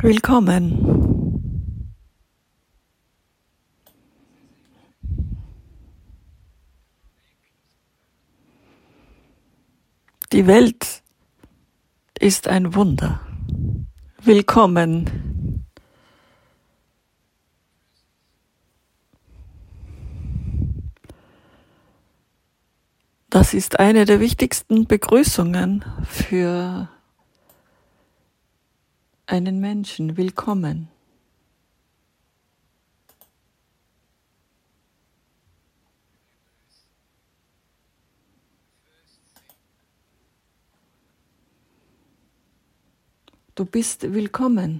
Willkommen. Die Welt ist ein Wunder. Willkommen. Das ist eine der wichtigsten Begrüßungen für einen Menschen. Willkommen. Du bist willkommen.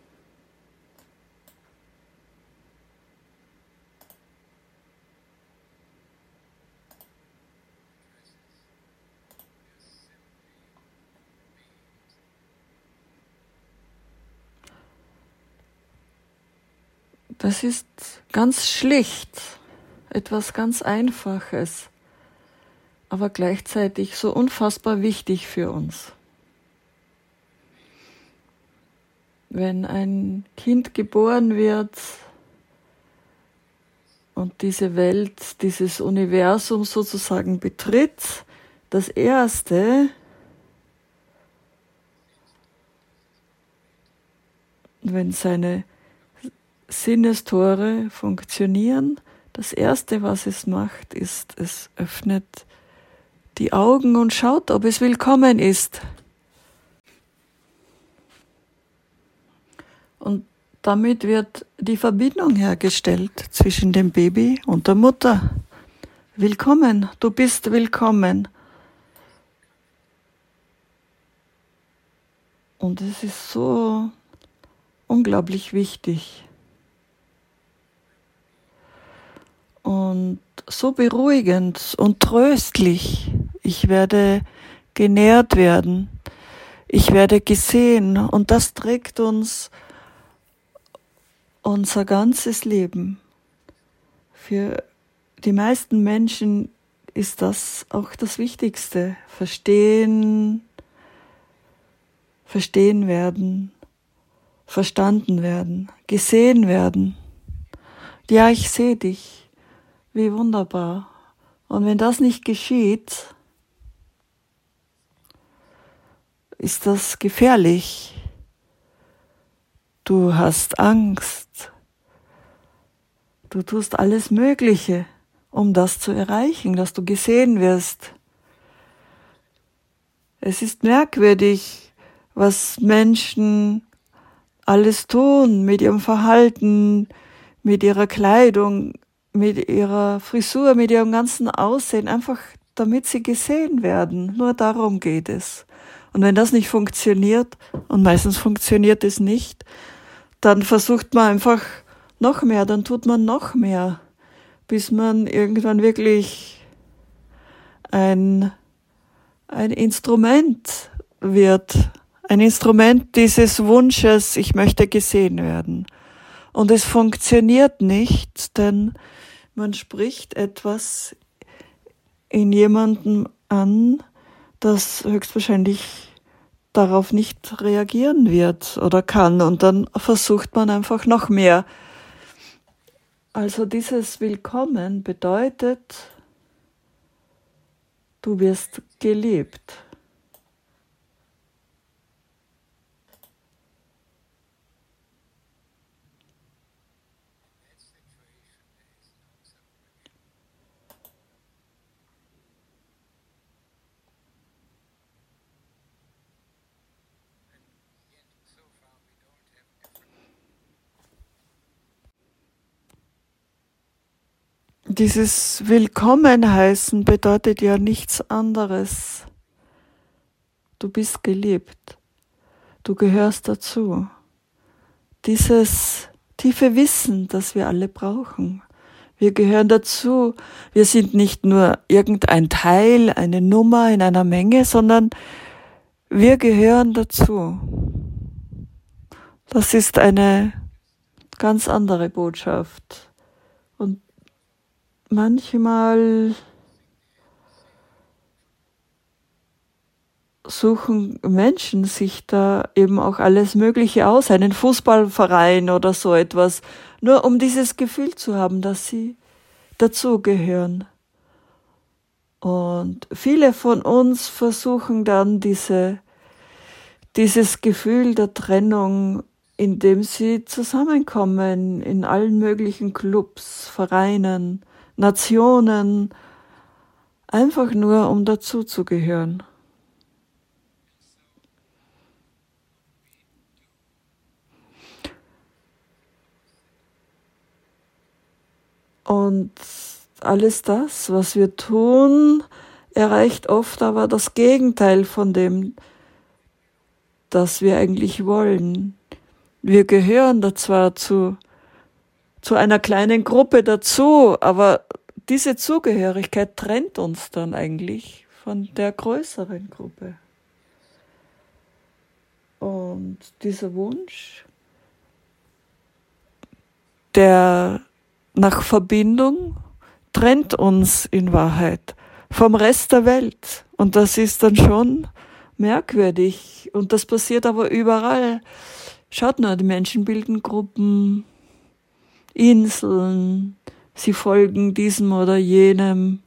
Das ist ganz schlicht, etwas ganz Einfaches, aber gleichzeitig so unfassbar wichtig für uns. Wenn ein Kind geboren wird und diese Welt, dieses Universum sozusagen betritt, das Erste, wenn seine Sinnestore funktionieren, das Erste, was es macht, ist, es öffnet die Augen und schaut, ob es willkommen ist. Und damit wird die Verbindung hergestellt zwischen dem Baby und der Mutter. Willkommen, du bist willkommen. Und es ist so unglaublich wichtig. Und so beruhigend und tröstlich. Ich werde genährt werden. Ich werde gesehen. Und das trägt uns unser ganzes Leben. Für die meisten Menschen ist das auch das Wichtigste. Verstehen werden, verstanden werden, gesehen werden. Ja, ich sehe dich. Wie wunderbar. Und wenn das nicht geschieht, ist das gefährlich. Du hast Angst. Du tust alles Mögliche, um das zu erreichen, dass du gesehen wirst. Es ist merkwürdig, was Menschen alles tun mit ihrem Verhalten, mit ihrer Kleidung, mit ihrer Frisur, mit ihrem ganzen Aussehen, einfach damit sie gesehen werden. Nur darum geht es. Und wenn das nicht funktioniert, und meistens funktioniert es nicht, dann versucht man einfach noch mehr, dann tut man noch mehr, bis man irgendwann wirklich ein Instrument wird. Ein Instrument dieses Wunsches, ich möchte gesehen werden. Und es funktioniert nicht, denn man spricht etwas in jemandem an, das höchstwahrscheinlich darauf nicht reagieren wird oder kann. Und dann versucht man einfach noch mehr. Also dieses Willkommen bedeutet, du wirst geliebt. Dieses Willkommen heißen bedeutet ja nichts anderes. Du bist geliebt. Du gehörst dazu. Dieses tiefe Wissen, das wir alle brauchen. Wir gehören dazu. Wir sind nicht nur irgendein Teil, eine Nummer in einer Menge, sondern wir gehören dazu. Das ist eine ganz andere Botschaft. Und manchmal suchen Menschen sich da eben auch alles Mögliche aus, einen Fußballverein oder so etwas, nur um dieses Gefühl zu haben, dass sie dazugehören. Und viele von uns versuchen dann dieses Gefühl der Trennung, indem sie zusammenkommen in allen möglichen Clubs, Vereinen, Nationen, einfach nur um dazuzugehören. Und alles das, was wir tun, erreicht oft aber das Gegenteil von dem, das wir eigentlich wollen. Wir gehören da zwar zu einer kleinen Gruppe dazu, aber diese Zugehörigkeit trennt uns dann eigentlich von der größeren Gruppe. Und dieser Wunsch, der nach Verbindung, trennt uns in Wahrheit vom Rest der Welt. Und das ist dann schon merkwürdig. Und das passiert aber überall. Schaut nur, die Menschen bilden Gruppen, Inseln, sie folgen diesem oder jenem.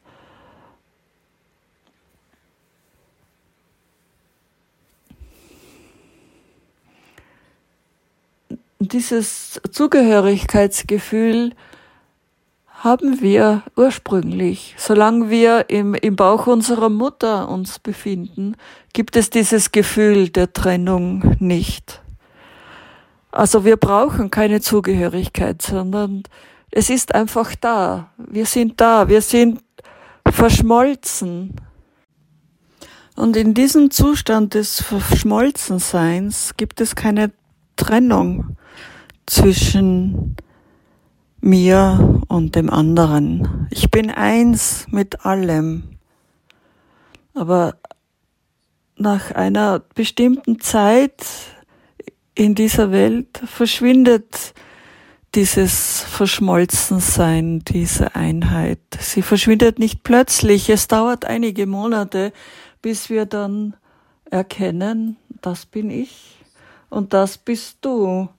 Dieses Zugehörigkeitsgefühl haben wir ursprünglich. Solange wir im Bauch unserer Mutter uns befinden, gibt es dieses Gefühl der Trennung nicht. Also wir brauchen keine Zugehörigkeit, sondern es ist einfach da. Wir sind verschmolzen. Und in diesem Zustand des Verschmolzenseins gibt es keine Trennung zwischen mir und dem anderen. Ich bin eins mit allem. Aber nach einer bestimmten Zeit in dieser Welt verschwindet dieses Verschmolzensein, diese Einheit. Sie verschwindet nicht plötzlich. Es dauert einige Monate, bis wir dann erkennen, das bin ich und das bist du.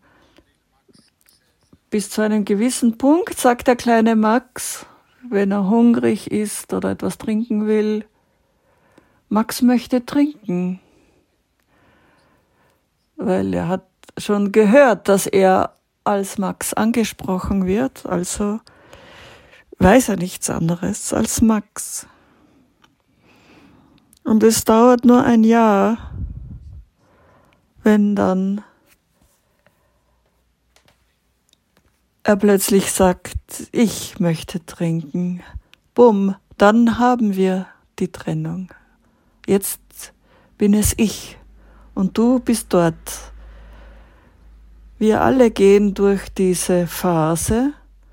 Bis zu einem gewissen Punkt, sagt der kleine Max, wenn er hungrig ist oder etwas trinken will, Max möchte trinken, weil er hat schon gehört, dass er als Max angesprochen wird, also weiß er nichts anderes als Max. Und es dauert nur ein Jahr, wenn dann er plötzlich sagt, ich möchte trinken. Bumm, dann haben wir die Trennung. Jetzt bin es ich und du bist dort. Wir alle gehen durch diese Phase.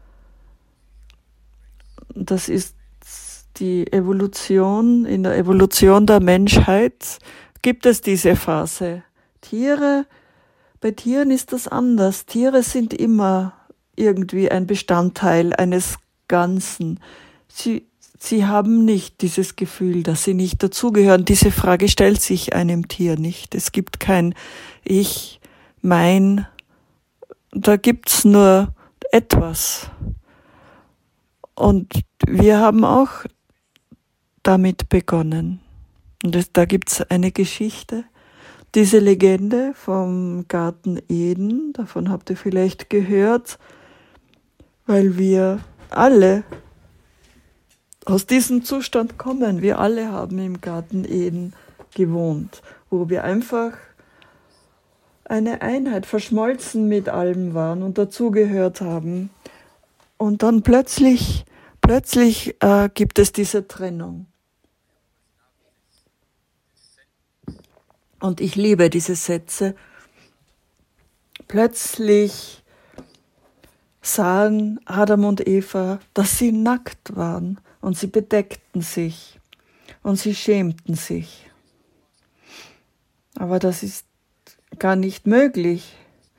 Das ist die Evolution. In der Evolution der Menschheit gibt es diese Phase. Bei Tieren ist das anders. Tiere sind immer irgendwie ein Bestandteil eines Ganzen. Sie haben nicht dieses Gefühl, dass sie nicht dazugehören. Diese Frage stellt sich einem Tier nicht. Es gibt kein Ich, mein, da gibt's nur etwas. Und wir haben auch damit begonnen. Und da gibt's eine Geschichte, diese Legende vom Garten Eden, davon habt ihr vielleicht gehört, weil wir alle aus diesem Zustand kommen. Wir alle haben im Garten Eden gewohnt, wo wir einfach eine Einheit, verschmolzen mit allem waren und dazugehört haben. Und dann plötzlich gibt es diese Trennung. Und ich liebe diese Sätze. Plötzlich sahen Adam und Eva, dass sie nackt waren und sie bedeckten sich und sie schämten sich. Aber das ist gar nicht möglich.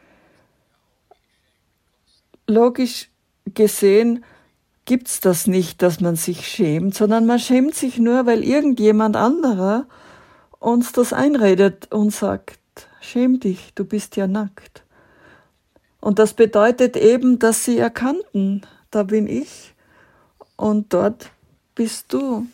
Logisch gesehen gibt's das nicht, dass man sich schämt, sondern man schämt sich nur, weil irgendjemand anderer uns das einredet und sagt, schäm dich, du bist ja nackt. Und das bedeutet eben, dass sie erkannten, da bin ich und dort bist du.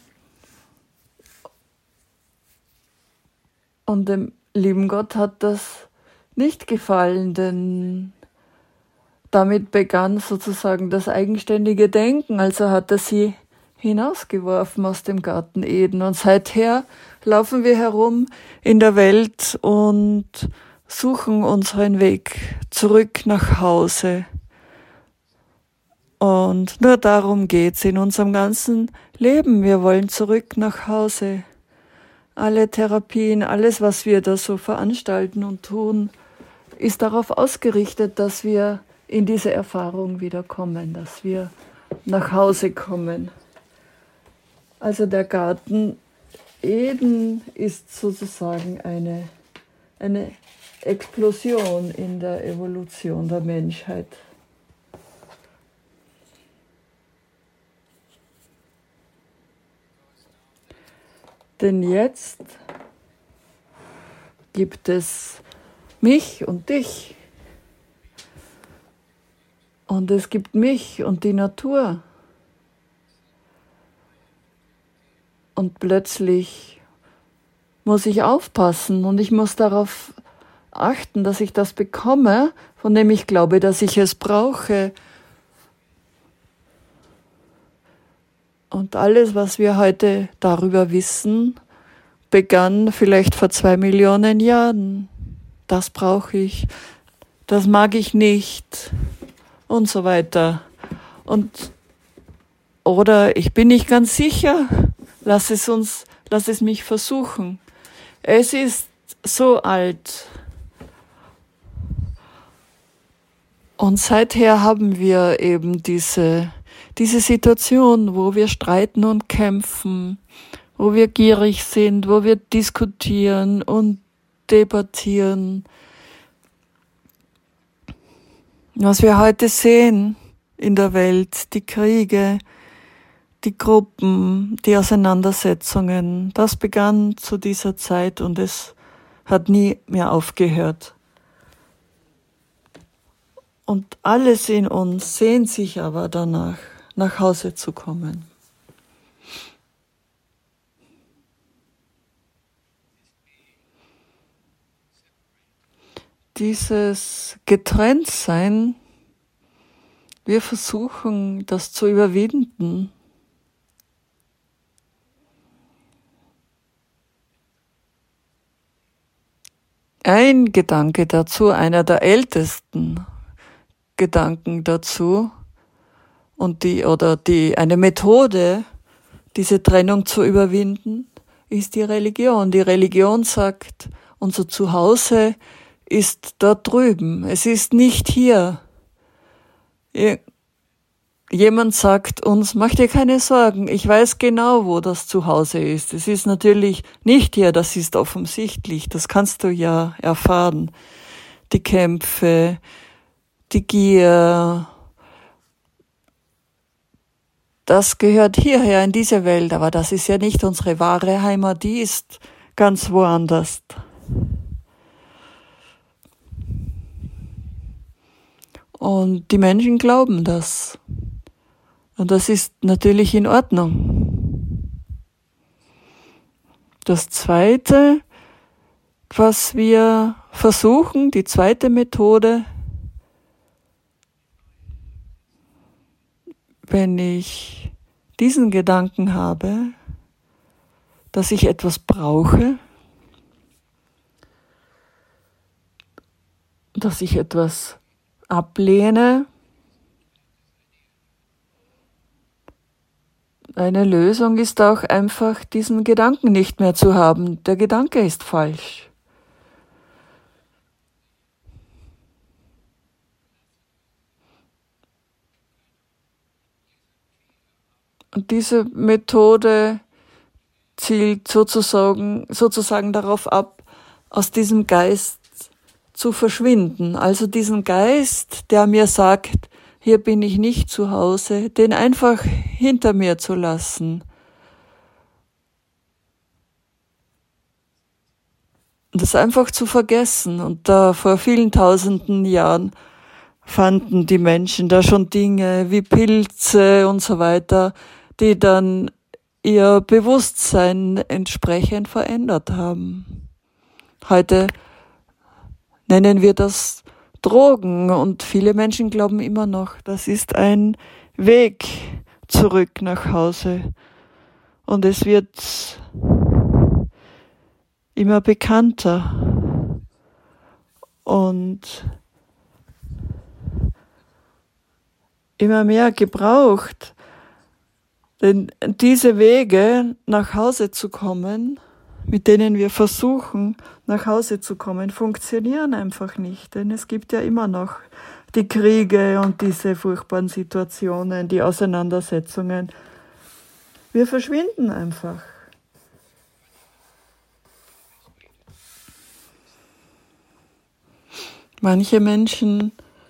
Und dem lieben Gott hat das nicht gefallen, denn damit begann sozusagen das eigenständige Denken. Also hat er sie hinausgeworfen aus dem Garten Eden. Und seither laufen wir herum in der Welt und suchen unseren Weg zurück nach Hause. Und nur darum geht's in unserem ganzen Leben. Wir wollen zurück nach Hause. Alle Therapien, alles, was wir da so veranstalten und tun, ist darauf ausgerichtet, dass wir in diese Erfahrung wiederkommen, dass wir nach Hause kommen. Also der Garten Eden ist sozusagen eine Explosion in der Evolution der Menschheit. Denn jetzt gibt es mich und dich. Und es gibt mich und die Natur. Und plötzlich muss ich aufpassen und ich muss darauf achten, dass ich das bekomme, von dem ich glaube, dass ich es brauche. Und alles, was wir heute darüber wissen, begann vielleicht vor 2 Millionen Jahren. Das brauche ich, das mag ich nicht und so weiter. Oder ich bin nicht ganz sicher, lass es mich versuchen. Es ist so alt. Und seither haben wir eben diese Situation, wo wir streiten und kämpfen, wo wir gierig sind, wo wir diskutieren und debattieren. Was wir heute sehen in der Welt, die Kriege, die Gruppen, die Auseinandersetzungen, das begann zu dieser Zeit und es hat nie mehr aufgehört. Und alles in uns sehnt sich aber danach, nach Hause zu kommen. Dieses Getrenntsein, wir versuchen, das zu überwinden. Ein Gedanke dazu, einer der ältesten Gedanken dazu und eine Methode, diese Trennung zu überwinden, ist die Religion. Die Religion sagt, unser Zuhause ist dort drüben. Es ist nicht hier. Jemand sagt uns, mach dir keine Sorgen, ich weiß genau, wo das Zuhause ist. Es ist natürlich nicht hier, das ist offensichtlich, das kannst du ja erfahren. Die Kämpfe, die Gier, das gehört hierher in diese Welt, aber das ist ja nicht unsere wahre Heimat, die ist ganz woanders. Und die Menschen glauben das. Und das ist natürlich in Ordnung. Das Zweite, was wir versuchen, die zweite Methode, wenn ich diesen Gedanken habe, dass ich etwas brauche, dass ich etwas ablehne, eine Lösung ist auch einfach, diesen Gedanken nicht mehr zu haben. Der Gedanke ist falsch. Und diese Methode zielt sozusagen darauf ab, aus diesem Geist zu verschwinden. Also diesen Geist, der mir sagt, hier bin ich nicht zu Hause, den einfach hinter mir zu lassen. das einfach zu vergessen. Und da vor vielen tausenden Jahren fanden die Menschen da schon Dinge wie Pilze und so weiter, die dann ihr Bewusstsein entsprechend verändert haben. Heute nennen wir das Drogen und viele Menschen glauben immer noch, das ist ein Weg zurück nach Hause. Und es wird immer bekannter und immer mehr gebraucht. Denn diese Wege, nach Hause zu kommen, mit denen wir versuchen, nach Hause zu kommen, funktionieren einfach nicht. Denn es gibt ja immer noch die Kriege und diese furchtbaren Situationen, die Auseinandersetzungen. Wir verschwinden einfach. Manche Menschen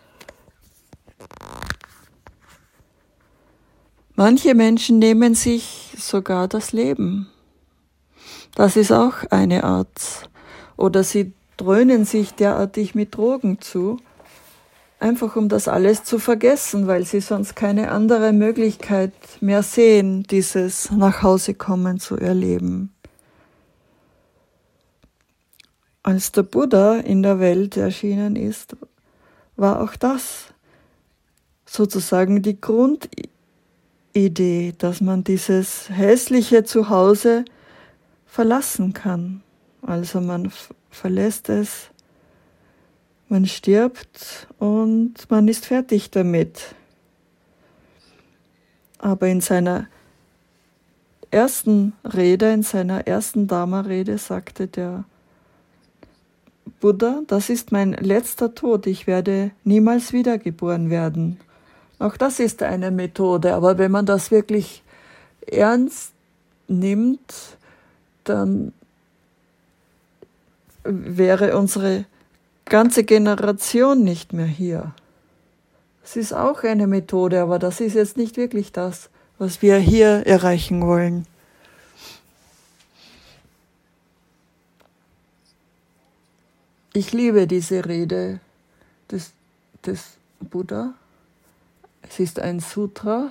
nehmen sich sogar das Leben. Das ist auch eine Art. Oder sie dröhnen sich derartig mit Drogen zu, einfach um das alles zu vergessen, weil sie sonst keine andere Möglichkeit mehr sehen, dieses Nachhausekommen zu erleben. Als der Buddha in der Welt erschienen ist, war auch das sozusagen die Grundidee, dass man dieses hässliche Zuhause verlassen kann. Also man verlässt es, man stirbt und man ist fertig damit. Aber in seiner ersten Rede, in seiner ersten Dharma-Rede sagte der Buddha, das ist mein letzter Tod, ich werde niemals wiedergeboren werden. Auch das ist eine Methode, aber wenn man das wirklich ernst nimmt, dann wäre unsere ganze Generation nicht mehr hier. Es ist auch eine Methode, aber das ist jetzt nicht wirklich das, was wir hier erreichen wollen. Ich liebe diese Rede des Buddha. Es ist ein Sutra,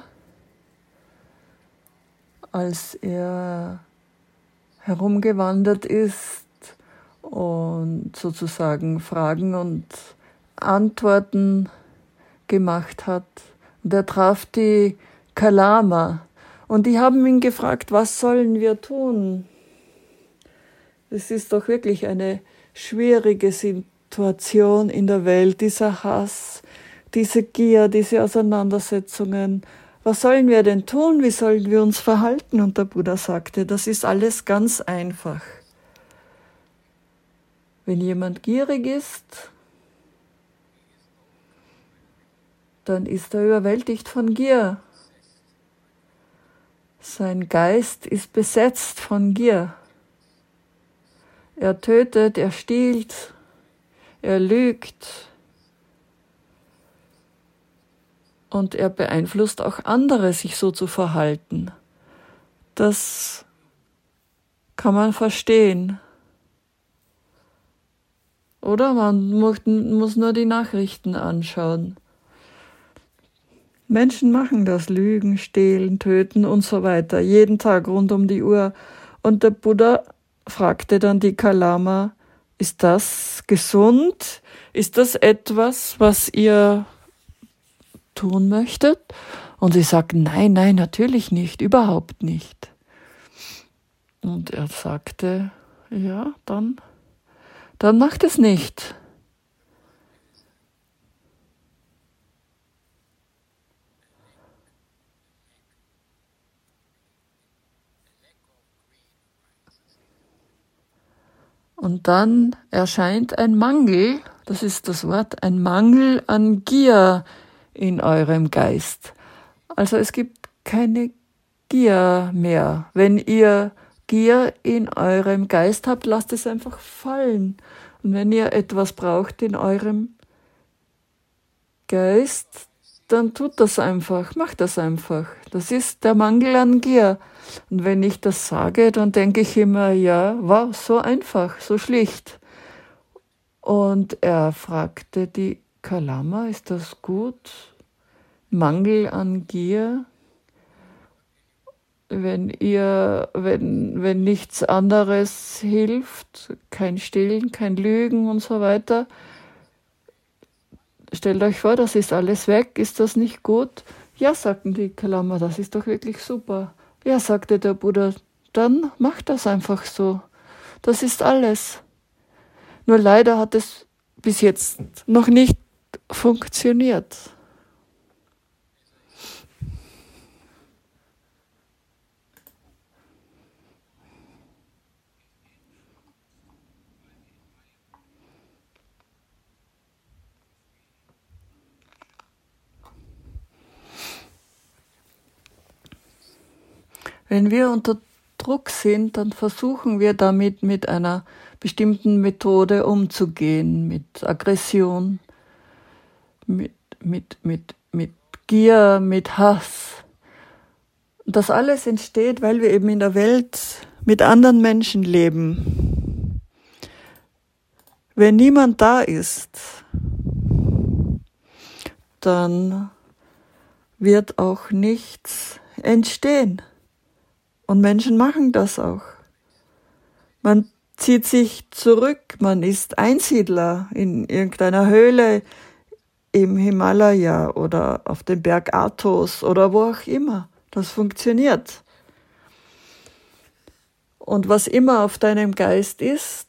als er herumgewandert ist und sozusagen Fragen und Antworten gemacht hat. Und er traf die Kalama und die haben ihn gefragt, was sollen wir tun? Es ist doch wirklich eine schwierige Situation in der Welt, dieser Hass, diese Gier, diese Auseinandersetzungen. Was sollen wir denn tun? Wie sollen wir uns verhalten? Und der Buddha sagte, das ist alles ganz einfach. Wenn jemand gierig ist, dann ist er überwältigt von Gier. Sein Geist ist besetzt von Gier. Er tötet, er stiehlt, er lügt und er beeinflusst auch andere, sich so zu verhalten. Das kann man verstehen. Oder man muss nur die Nachrichten anschauen. Menschen machen das, lügen, stehlen, töten und so weiter, jeden Tag rund um die Uhr. Und der Buddha fragte dann die Kalama, ist das gesund? Ist das etwas, was ihr tun möchtet? Und sie sagten, nein, natürlich nicht, überhaupt nicht. Und er sagte, ja, dann macht es nicht. Und dann erscheint ein Mangel, das ist das Wort, ein Mangel an Gier in eurem Geist. Also es gibt keine Gier mehr. Wenn ihr Gier in eurem Geist habt, lasst es einfach fallen. Und wenn ihr etwas braucht in eurem Geist, dann tut das einfach, macht das einfach. Das ist der Mangel an Gier. Und wenn ich das sage, dann denke ich immer, ja, wow, so einfach, so schlicht. Und er fragte die Kalama, ist das gut? Mangel an Gier? Wenn nichts anderes hilft, kein Stillen, kein Lügen und so weiter, stellt euch vor, das ist alles weg, ist das nicht gut? Ja, sagten die Kalama, das ist doch wirklich super. Ja, sagte der Buddha, dann macht das einfach so. Das ist alles. Nur leider hat es bis jetzt noch nicht funktioniert. Wenn wir unter Druck sind, dann versuchen wir damit mit einer bestimmten Methode umzugehen, mit Aggression, mit Gier, mit Hass. Das alles entsteht, weil wir eben in der Welt mit anderen Menschen leben. Wenn niemand da ist, dann wird auch nichts entstehen. Und Menschen machen das auch. Man zieht sich zurück, man ist Einsiedler in irgendeiner Höhle im Himalaya oder auf dem Berg Athos oder wo auch immer. Das funktioniert. Und was immer auf deinem Geist ist,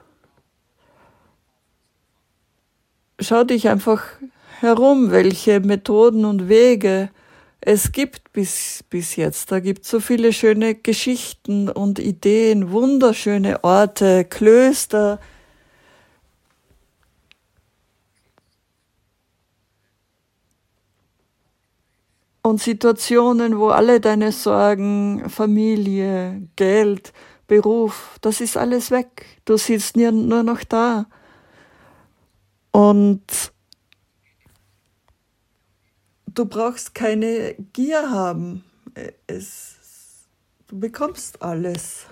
schau dich einfach herum, welche Methoden und Wege es gibt bis jetzt. Da gibt es so viele schöne Geschichten und Ideen, wunderschöne Orte, Klöster. Und Situationen, wo alle deine Sorgen, Familie, Geld, Beruf, das ist alles weg. Du sitzt nur noch da. Und du brauchst keine Gier haben. Du bekommst alles.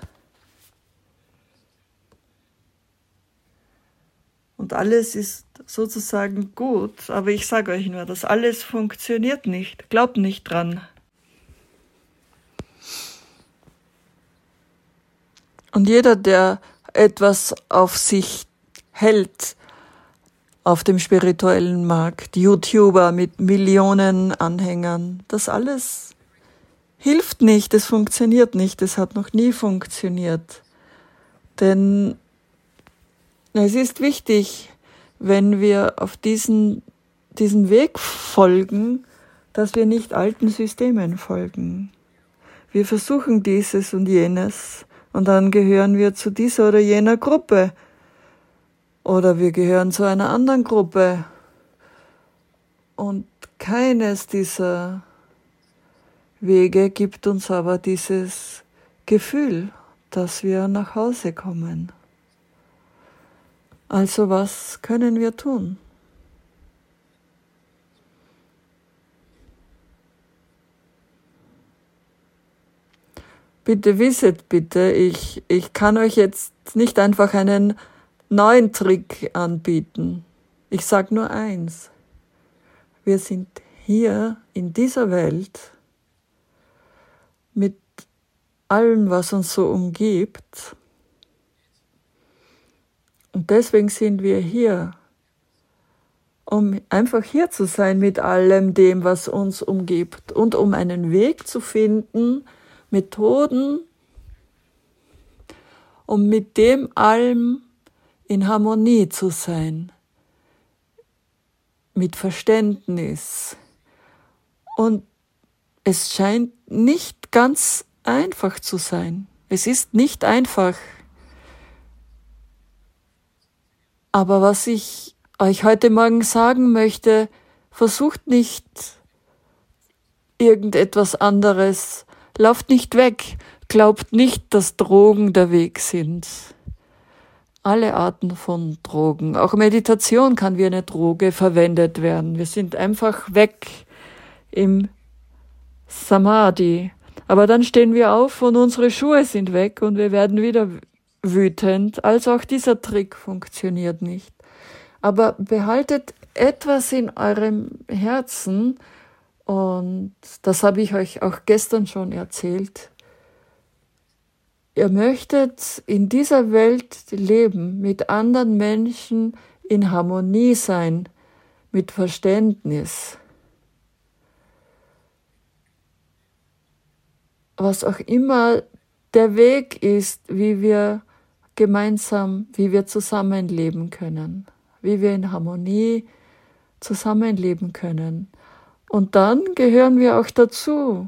Und alles ist sozusagen gut. Aber ich sage euch nur, das alles funktioniert nicht. Glaubt nicht dran. Und jeder, der etwas auf sich hält, auf dem spirituellen Markt, YouTuber mit Millionen Anhängern, das alles hilft nicht, es funktioniert nicht, es hat noch nie funktioniert. Denn es ist wichtig, wenn wir auf diesen Weg folgen, dass wir nicht alten Systemen folgen. Wir versuchen dieses und jenes und dann gehören wir zu dieser oder jener Gruppe. Oder wir gehören zu einer anderen Gruppe. Und keines dieser Wege gibt uns aber dieses Gefühl, dass wir nach Hause kommen. Also was können wir tun? Bitte wisset bitte, ich kann euch jetzt nicht einfach einen neuen Trick anbieten. Ich sage nur eins. Wir sind hier in dieser Welt mit allem, was uns so umgibt. Und deswegen sind wir hier, um einfach hier zu sein mit allem dem, was uns umgibt und um einen Weg zu finden, Methoden, um mit dem allem in Harmonie zu sein, mit Verständnis. Und es scheint nicht ganz einfach zu sein. Es ist nicht einfach. Aber was ich euch heute Morgen sagen möchte, versucht nicht irgendetwas anderes. Lauft nicht weg. Glaubt nicht, dass Drogen der Weg sind. Alle Arten von Drogen. Auch Meditation kann wie eine Droge verwendet werden. Wir sind einfach weg im Samadhi. Aber dann stehen wir auf und unsere Schuhe sind weg und wir werden wieder wütend, also auch dieser Trick funktioniert nicht. Aber behaltet etwas in eurem Herzen, und das habe ich euch auch gestern schon erzählt. Ihr möchtet in dieser Welt leben, mit anderen Menschen in Harmonie sein, mit Verständnis. Was auch immer der Weg ist, wie wir gemeinsam, wie wir zusammenleben können, wie wir in Harmonie zusammenleben können. Und dann gehören wir auch dazu.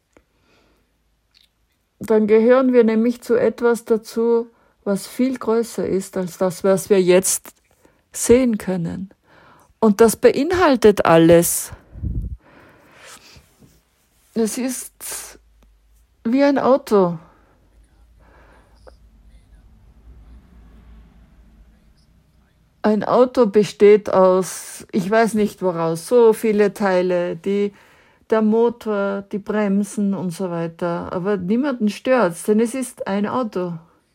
Dann gehören wir nämlich zu etwas dazu, was viel größer ist als das, was wir jetzt sehen können. Und das beinhaltet alles. Es ist wie ein Auto. Ein Auto besteht aus, ich weiß nicht woraus, so viele Teile, der Motor, die Bremsen und so weiter. Aber niemanden stört's, denn es ist ein Auto.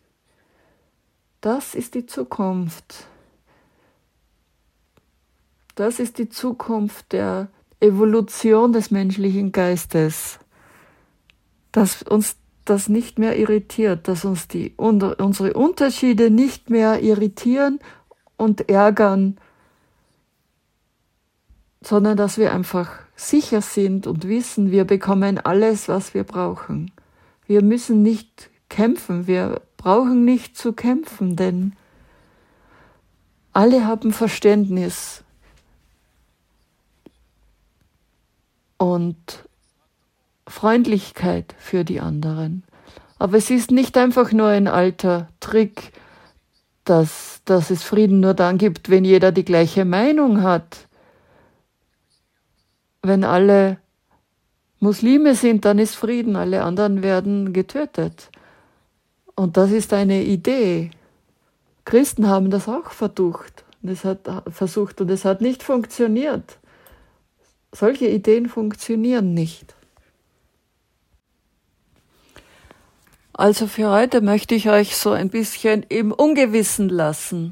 Das ist die Zukunft. Das ist die Zukunft der Evolution des menschlichen Geistes. Dass uns das nicht mehr irritiert, dass uns unsere Unterschiede nicht mehr irritieren und ärgern, sondern dass wir einfach sicher sind und wissen, wir bekommen alles, was wir brauchen. Wir müssen nicht kämpfen, wir brauchen nicht zu kämpfen, denn alle haben Verständnis und Freundlichkeit für die anderen. Aber es ist nicht einfach nur ein alter Trick, dass es Frieden nur dann gibt, wenn jeder die gleiche Meinung hat. Wenn alle Muslime sind, dann ist Frieden, alle anderen werden getötet. Und das ist eine Idee. Christen haben das auch versucht und es hat nicht funktioniert. Solche Ideen funktionieren nicht. Also für heute möchte ich euch so ein bisschen im Ungewissen lassen.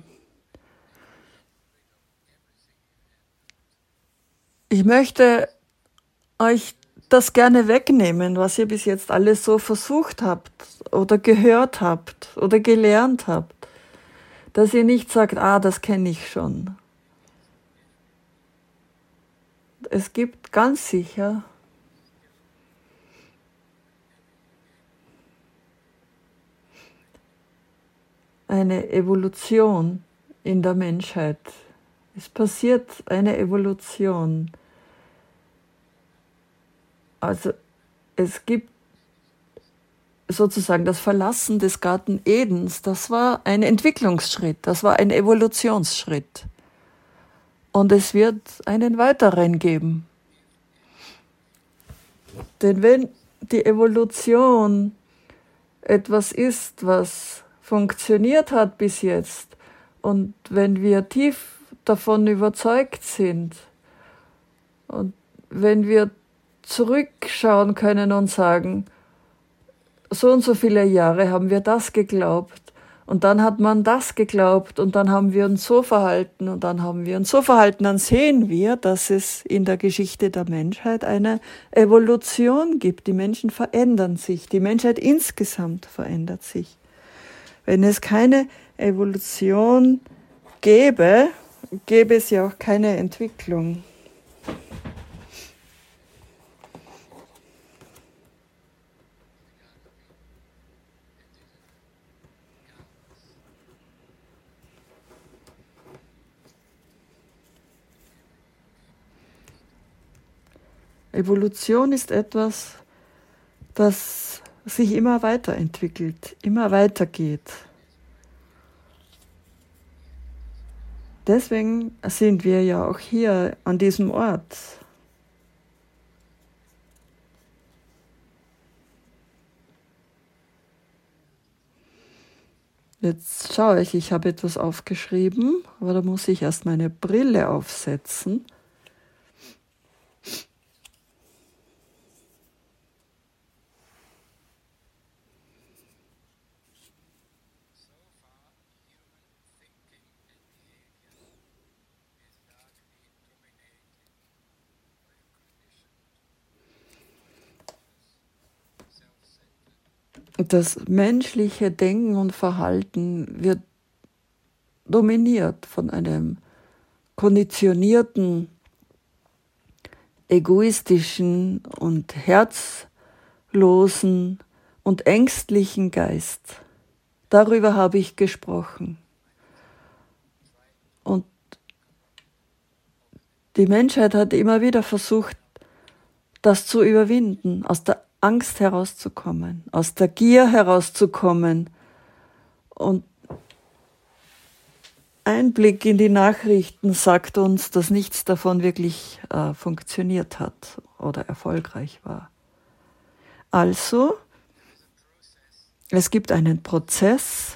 Ich möchte euch das gerne wegnehmen, was ihr bis jetzt alles so versucht habt oder gehört habt oder gelernt habt. Dass ihr nicht sagt, das kenne ich schon. Es gibt ganz sicher eine Evolution in der Menschheit. Es passiert eine Evolution. Also es gibt sozusagen das Verlassen des Garten Edens, das war ein Entwicklungsschritt, das war ein Evolutionsschritt. Und es wird einen weiteren geben. Denn wenn die Evolution etwas ist, was funktioniert hat bis jetzt, und wenn wir tief davon überzeugt sind und wenn wir zurückschauen können und sagen, so und so viele Jahre haben wir das geglaubt und dann hat man das geglaubt und dann haben wir uns so verhalten und dann haben wir uns so verhalten, dann sehen wir, dass es in der Geschichte der Menschheit eine Evolution gibt. Die Menschen verändern sich, die Menschheit insgesamt verändert sich. Wenn es keine Evolution gäbe, gäbe es ja auch keine Entwicklung. Evolution ist etwas, das sich immer weiterentwickelt, immer weitergeht. Deswegen sind wir ja auch hier an diesem Ort. Jetzt schaue ich habe etwas aufgeschrieben, aber da muss ich erst meine Brille aufsetzen. Das menschliche Denken und Verhalten wird dominiert von einem konditionierten, egoistischen und herzlosen und ängstlichen Geist. Darüber habe ich gesprochen. Und die Menschheit hat immer wieder versucht, das zu überwinden, aus der Angst herauszukommen, aus der Gier herauszukommen. Und ein Blick in die Nachrichten sagt uns, dass nichts davon wirklich funktioniert hat oder erfolgreich war. Also, es gibt einen Prozess,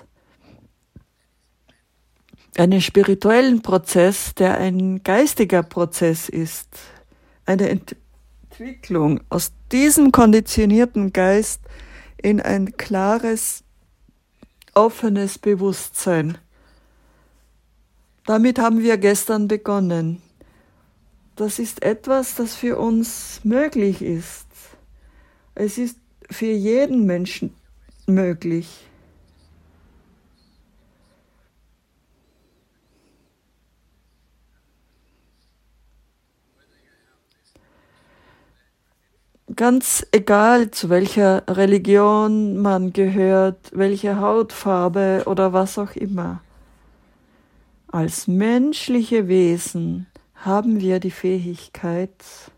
einen spirituellen Prozess, der ein geistiger Prozess ist, eine Entwicklung aus diesem konditionierten Geist in ein klares, offenes Bewusstsein. Damit haben wir gestern begonnen. Das ist etwas, das für uns möglich ist. Es ist für jeden Menschen möglich. Ganz egal, zu welcher Religion man gehört, welche Hautfarbe oder was auch immer. Als menschliche Wesen haben wir die Fähigkeit,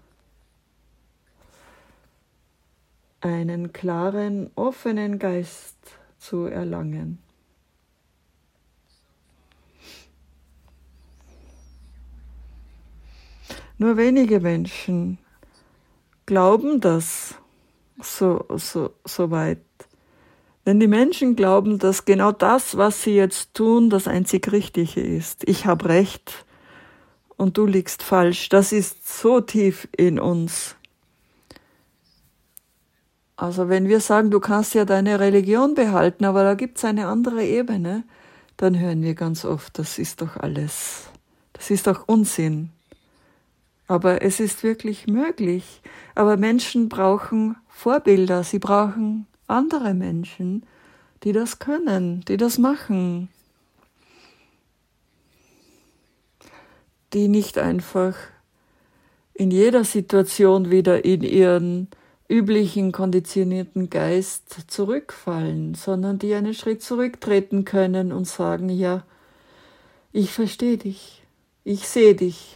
einen klaren, offenen Geist zu erlangen. Nur wenige Menschen glauben das so weit. Denn die Menschen glauben, dass genau das, was sie jetzt tun, das einzig Richtige ist. Ich habe recht und du liegst falsch. Das ist so tief in uns. Also wenn wir sagen, du kannst ja deine Religion behalten, aber da gibt es eine andere Ebene, dann hören wir ganz oft, das ist doch Unsinn. Aber es ist wirklich möglich. Aber Menschen brauchen Vorbilder, sie brauchen andere Menschen, die das können, die das machen. Die nicht einfach in jeder Situation wieder in ihren üblichen konditionierten Geist zurückfallen, sondern die einen Schritt zurücktreten können und sagen, ja, ich verstehe dich, ich sehe dich.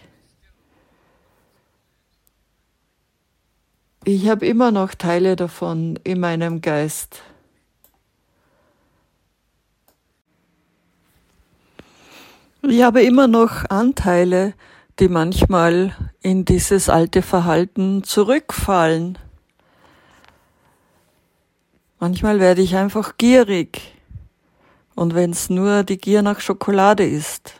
Ich habe immer noch Teile davon in meinem Geist. Ich habe immer noch Anteile, die manchmal in dieses alte Verhalten zurückfallen. Manchmal werde ich einfach gierig. Und wenn es nur die Gier nach Schokolade ist.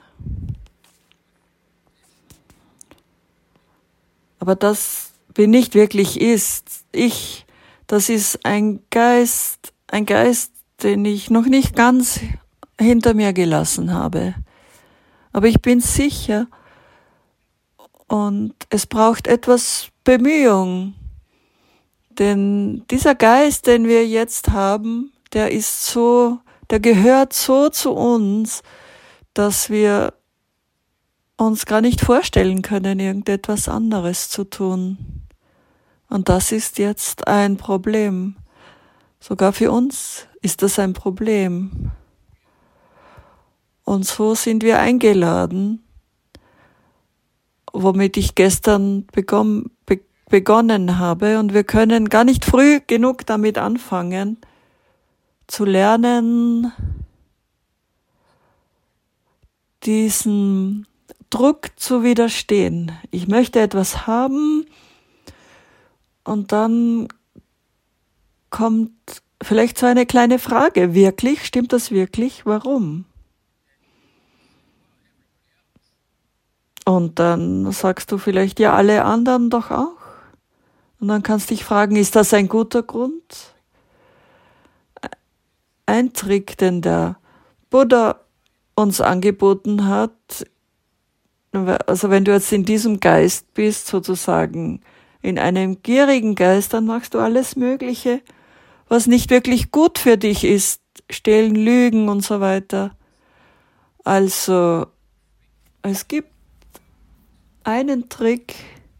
Aber das bin nicht wirklich ich, das ist ein Geist, den ich noch nicht ganz hinter mir gelassen habe. Aber ich bin sicher und es braucht etwas Bemühung. Denn dieser Geist, den wir jetzt haben, der gehört so zu uns, dass wir uns gar nicht vorstellen können, irgendetwas anderes zu tun. Und das ist jetzt ein Problem. Sogar für uns ist das ein Problem. Und so sind wir eingeladen, womit ich gestern begonnen habe. Und wir können gar nicht früh genug damit anfangen, zu lernen, diesen Druck zu widerstehen. Ich möchte etwas haben und dann kommt vielleicht so eine kleine Frage. Wirklich? Stimmt das wirklich? Warum? Und dann sagst du vielleicht, ja, alle anderen doch auch. Und dann kannst du dich fragen, ist das ein guter Grund? Ein Trick, den der Buddha uns angeboten hat, also wenn du jetzt in diesem Geist bist, sozusagen in einem gierigen Geist, dann machst du alles Mögliche, was nicht wirklich gut für dich ist. Stehlen, Lügen und so weiter. Also, es gibt einen Trick.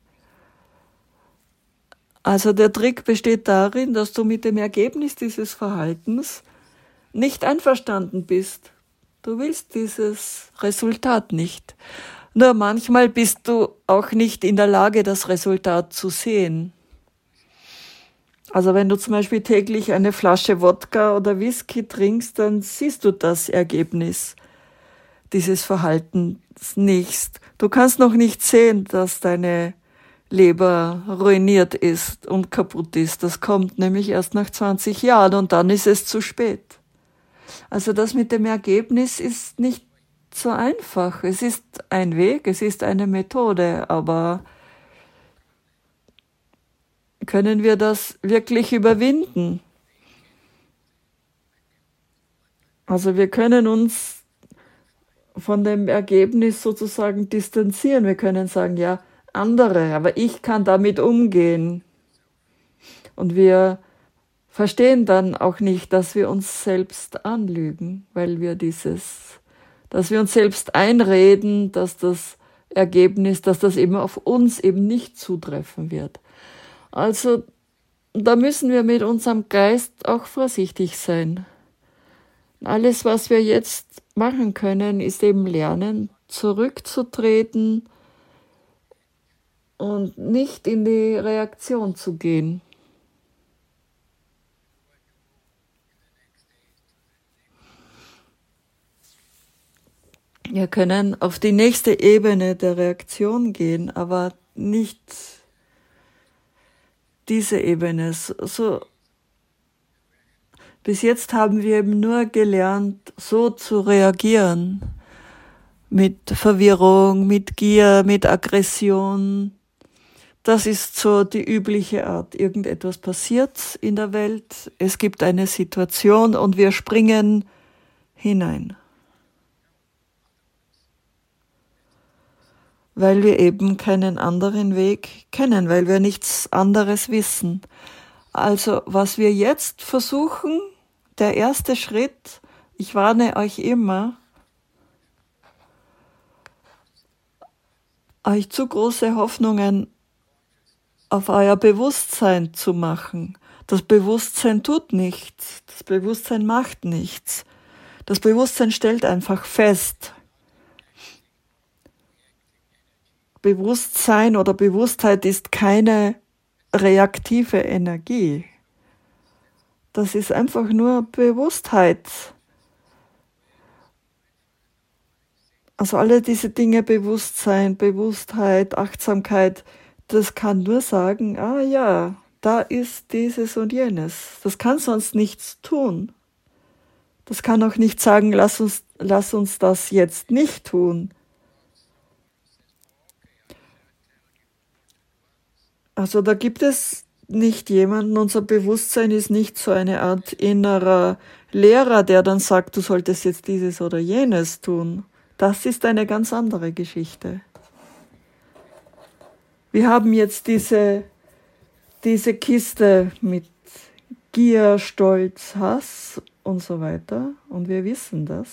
Also der Trick besteht darin, dass du mit dem Ergebnis dieses Verhaltens nicht einverstanden bist. Du willst dieses Resultat nicht. Nur manchmal bist du auch nicht in der Lage, das Resultat zu sehen. Also wenn du zum Beispiel täglich eine Flasche Wodka oder Whisky trinkst, dann siehst du das Ergebnis dieses Verhaltens nicht. Du kannst noch nicht sehen, dass deine Leber ruiniert ist und kaputt ist. Das kommt nämlich erst nach 20 Jahren und dann ist es zu spät. Also das mit dem Ergebnis ist nicht so einfach. Es ist ein Weg, es ist eine Methode, aber können wir das wirklich überwinden? Also wir können uns von dem Ergebnis sozusagen distanzieren. Wir können sagen, ja, andere, aber ich kann damit umgehen. Und wir verstehen dann auch nicht, dass wir uns selbst anlügen, weil wir dass wir uns selbst einreden, dass das Ergebnis, dass das eben auf uns eben nicht zutreffen wird. Also da müssen wir mit unserem Geist auch vorsichtig sein. Alles, was wir jetzt machen können, ist eben lernen, zurückzutreten und nicht in die Reaktion zu gehen. Wir können auf die nächste Ebene der Reaktion gehen, aber nicht diese Ebene. Bis jetzt haben wir eben nur gelernt, so zu reagieren. Mit Verwirrung, mit Gier, mit Aggression. Das ist so die übliche Art. Irgendetwas passiert in der Welt, es gibt eine Situation und wir springen hinein. Weil wir eben keinen anderen Weg kennen, weil wir nichts anderes wissen. Also was wir jetzt versuchen, der erste Schritt, ich warne euch immer, euch zu große Hoffnungen auf euer Bewusstsein zu machen. Das Bewusstsein tut nichts, das Bewusstsein macht nichts. Das Bewusstsein stellt einfach fest. Bewusstsein oder Bewusstheit ist keine reaktive Energie. Das ist einfach nur Bewusstheit. Also alle diese Dinge, Bewusstsein, Bewusstheit, Achtsamkeit, das kann nur sagen, ah ja, da ist dieses und jenes. Das kann sonst nichts tun. Das kann auch nicht sagen, lass uns das jetzt nicht tun. Also da gibt es nicht jemanden, unser Bewusstsein ist nicht so eine Art innerer Lehrer, der dann sagt, du solltest jetzt dieses oder jenes tun. Das ist eine ganz andere Geschichte. Wir haben jetzt diese Kiste mit Gier, Stolz, Hass und so weiter und wir wissen das.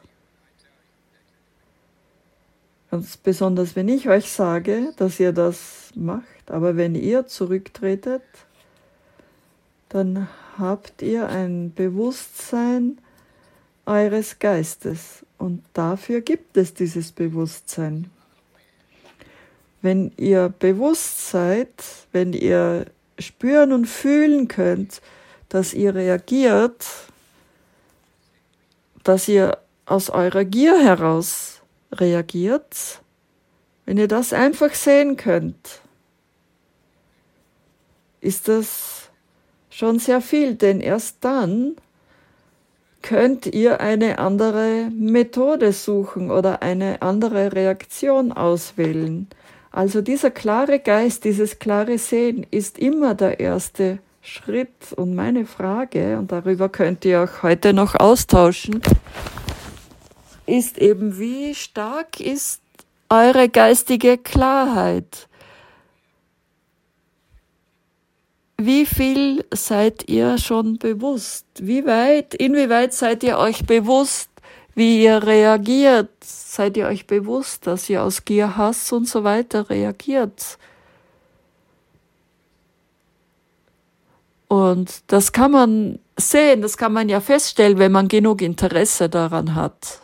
Ganz besonders, wenn ich euch sage, dass ihr das macht. Aber wenn ihr zurücktretet, dann habt ihr ein Bewusstsein eures Geistes. Und dafür gibt es dieses Bewusstsein. Wenn ihr bewusst seid, wenn ihr spüren und fühlen könnt, dass ihr reagiert, dass ihr aus eurer Gier heraus reagiert, wenn ihr das einfach sehen könnt, ist das schon sehr viel, denn erst dann könnt ihr eine andere Methode suchen oder eine andere Reaktion auswählen. Also dieser klare Geist, dieses klare Sehen ist immer der erste Schritt. Und meine Frage, und darüber könnt ihr auch heute noch austauschen, ist eben, wie stark ist eure geistige Klarheit? wie viel seid ihr schon bewusst? Inwieweit seid ihr euch bewusst, wie ihr reagiert? Seid ihr euch bewusst, dass ihr aus Gier, Hass und so weiter reagiert? Und das kann man sehen, das kann man ja feststellen, wenn man genug Interesse daran hat.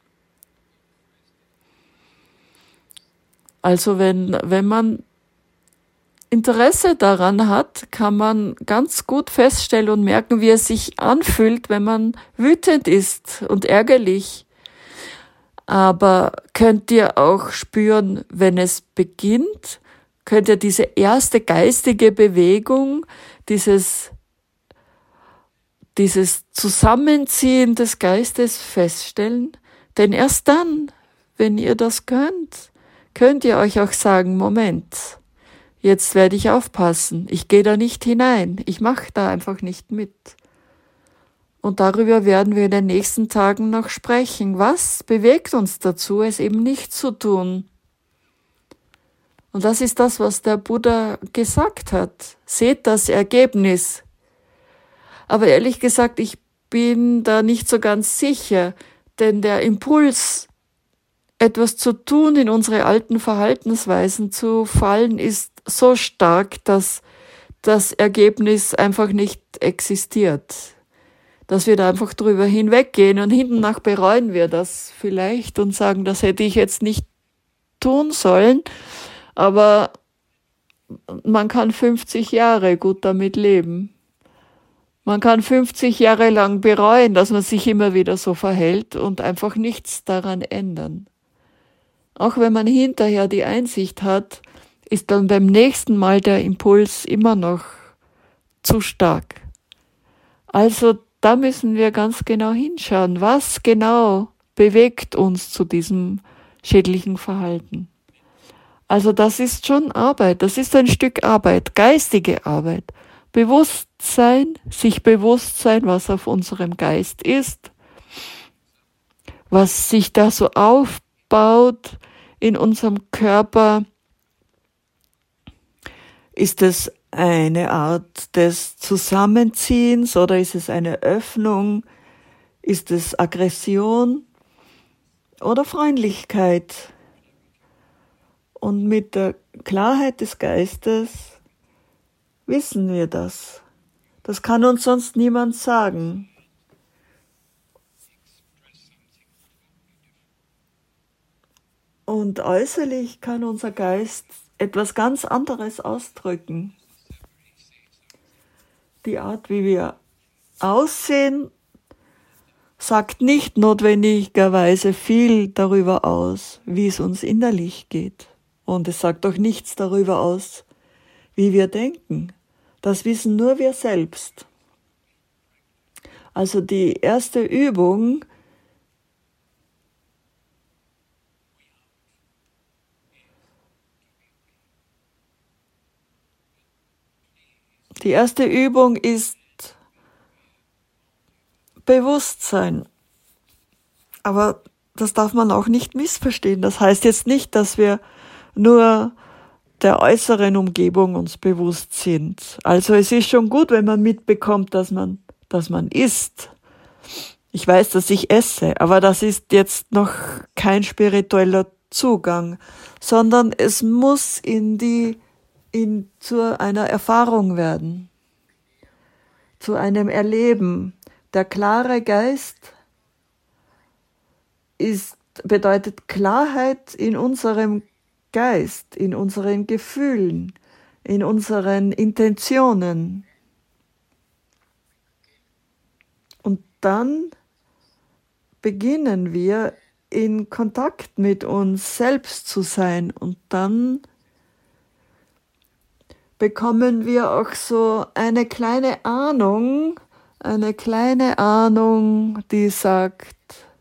Also wenn man Interesse daran hat, kann man ganz gut feststellen und merken, wie es sich anfühlt, wenn man wütend ist und ärgerlich. Aber könnt ihr auch spüren, wenn es beginnt? Könnt ihr diese erste geistige Bewegung, dieses Zusammenziehen des Geistes feststellen? Denn erst dann, wenn ihr das könnt ihr euch auch sagen, Moment, jetzt werde ich aufpassen, ich gehe da nicht hinein, ich mache da einfach nicht mit. Und darüber werden wir in den nächsten Tagen noch sprechen. Was bewegt uns dazu, es eben nicht zu tun? Und das ist das, was der Buddha gesagt hat. Seht das Ergebnis. Aber ehrlich gesagt, ich bin da nicht so ganz sicher, denn der Impuls, etwas zu tun, in unsere alten Verhaltensweisen zu fallen, ist so stark, dass das Ergebnis einfach nicht existiert. Dass wir da einfach drüber hinweggehen und hinten nach bereuen wir das vielleicht und sagen, das hätte ich jetzt nicht tun sollen, aber man kann 50 Jahre gut damit leben. Man kann 50 Jahre lang bereuen, dass man sich immer wieder so verhält und einfach nichts daran ändern. Auch wenn man hinterher die Einsicht hat, ist dann beim nächsten Mal der Impuls immer noch zu stark. Also da müssen wir ganz genau hinschauen, was genau bewegt uns zu diesem schädlichen Verhalten. Also das ist schon Arbeit, das ist ein Stück Arbeit, geistige Arbeit. Sich bewusst sein, was auf unserem Geist ist, was sich da so aufbaut in unserem Körper. Ist es eine Art des Zusammenziehens oder ist es eine Öffnung? Ist es Aggression oder Freundlichkeit? Und mit der Klarheit des Geistes wissen wir das. Das kann uns sonst niemand sagen. Und äußerlich kann unser Geist etwas ganz anderes ausdrücken. Die Art, wie wir aussehen, sagt nicht notwendigerweise viel darüber aus, wie es uns innerlich geht. Und es sagt auch nichts darüber aus, wie wir denken. Das wissen nur wir selbst. Also die erste Übung ist Bewusstsein. Aber das darf man auch nicht missverstehen. Das heißt jetzt nicht, dass wir nur der äußeren Umgebung uns bewusst sind. Also es ist schon gut, wenn man mitbekommt, dass man isst. Ich weiß, dass ich esse, aber das ist jetzt noch kein spiritueller Zugang, sondern es muss zu einer Erfahrung werden, zu einem Erleben. Der klare Geist bedeutet Klarheit in unserem Geist, in unseren Gefühlen, in unseren Intentionen. Und dann beginnen wir in Kontakt mit uns selbst zu sein und dann bekommen wir auch so eine kleine Ahnung, die sagt,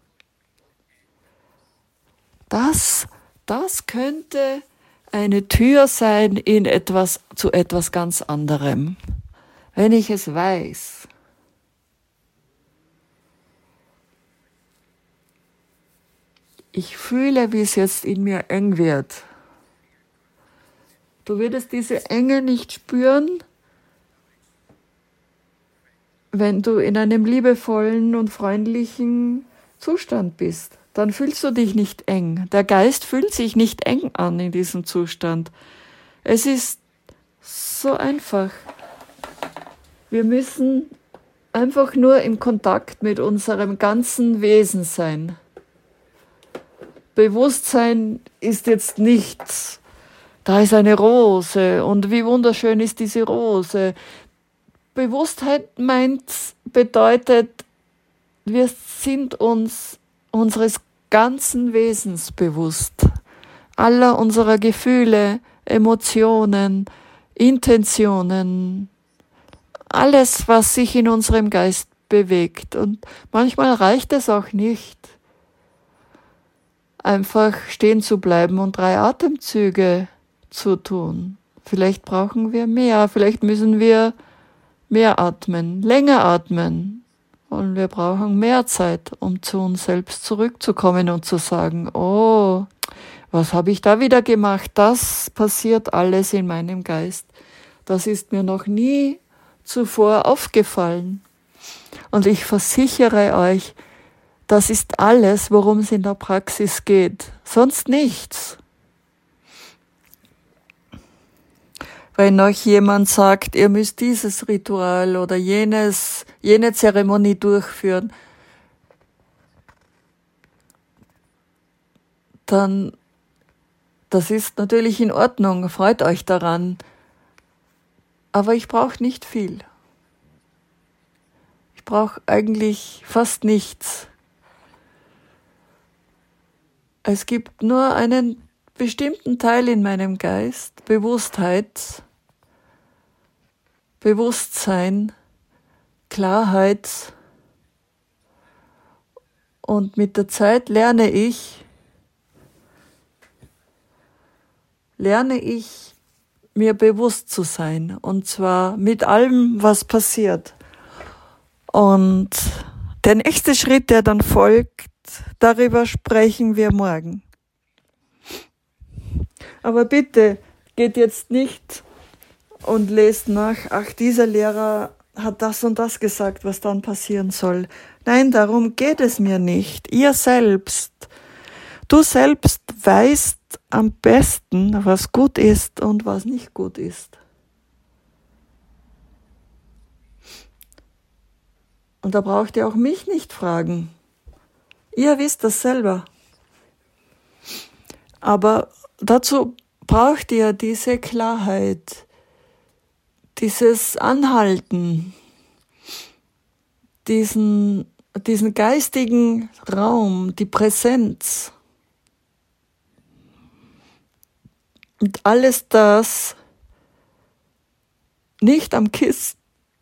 das könnte eine Tür sein zu etwas ganz anderem, wenn ich es weiß. Ich fühle, wie es jetzt in mir eng wird. Du würdest diese Enge nicht spüren, wenn du in einem liebevollen und freundlichen Zustand bist. Dann fühlst du dich nicht eng. Der Geist fühlt sich nicht eng an in diesem Zustand. Es ist so einfach. Wir müssen einfach nur im Kontakt mit unserem ganzen Wesen sein. Bewusstsein ist jetzt nichts. Da ist eine Rose und wie wunderschön ist diese Rose. Bewusstheit bedeutet, wir sind uns unseres ganzen Wesens bewusst. Aller unserer Gefühle, Emotionen, Intentionen, alles, was sich in unserem Geist bewegt. Und manchmal reicht es auch nicht, einfach stehen zu bleiben und 3 Atemzüge zu tun. Vielleicht brauchen wir mehr, vielleicht müssen wir mehr atmen, länger atmen. Und wir brauchen mehr Zeit, um zu uns selbst zurückzukommen und zu sagen, oh, was habe ich da wieder gemacht? Das passiert alles in meinem Geist. Das ist mir noch nie zuvor aufgefallen. Und ich versichere euch, das ist alles, worum es in der Praxis geht. Sonst nichts. Wenn euch jemand sagt, ihr müsst dieses Ritual oder jene Zeremonie durchführen, dann, das ist natürlich in Ordnung, freut euch daran. Aber ich brauche nicht viel. Ich brauche eigentlich fast nichts. Es gibt nur einen bestimmten Teil in meinem Geist, Bewusstsein, Klarheit. Und mit der Zeit lerne ich, mir bewusst zu sein. Und zwar mit allem, was passiert. Und der nächste Schritt, der dann folgt, darüber sprechen wir morgen. Aber bitte geht jetzt nicht und lest nach, ach, dieser Lehrer hat das und das gesagt, was dann passieren soll. Nein, darum geht es mir nicht. Du selbst weißt am besten, was gut ist und was nicht gut ist. Und da braucht ihr auch mich nicht fragen. Ihr wisst das selber. Aber dazu braucht ihr diese Klarheit, dieses Anhalten, diesen geistigen Raum, die Präsenz. Und alles das nicht am Kissen.